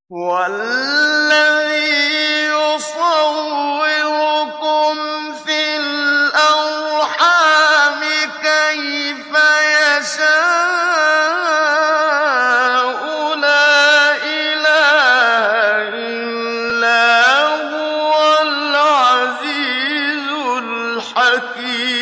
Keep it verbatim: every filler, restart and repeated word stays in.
هُوَ الَّذِي يُصَوِّرُكُمْ فِي الْأَرْحَامِ كَيْفَ يَشَاءُ ۚ لَا إِلَٰهَ إِلَّا هُوَ الْعَزِيزُ الْحَكِيمُ